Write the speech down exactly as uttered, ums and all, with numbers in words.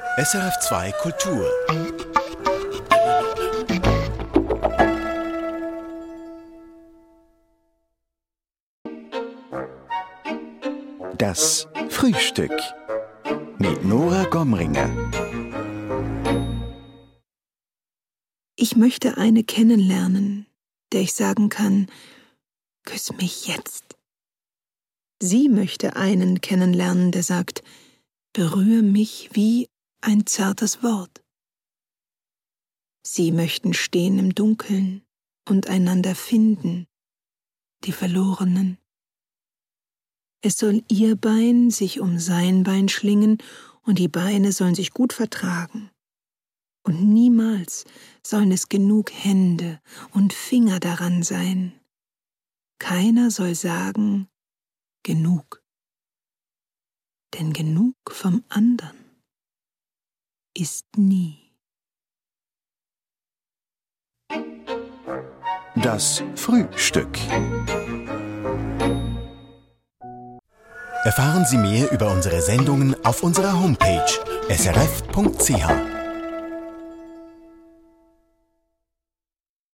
S R F zwei Kultur. Das Frühstück mit Nora Gomringer. Ich möchte eine kennenlernen, der ich sagen kann, küss mich jetzt. Sie möchte einen kennenlernen, der sagt, berühre mich wie ein zartes Wort. Sie möchten stehen im Dunkeln und einander finden, die Verlorenen. Es soll ihr Bein sich um sein Bein schlingen und die Beine sollen sich gut vertragen. Und niemals sollen es genug Hände und Finger daran sein. Keiner soll sagen, genug. Denn genug vom anderen ist nie. Das Frühstück. Erfahren Sie mehr über unsere Sendungen auf unserer Homepage s r f punkt c h.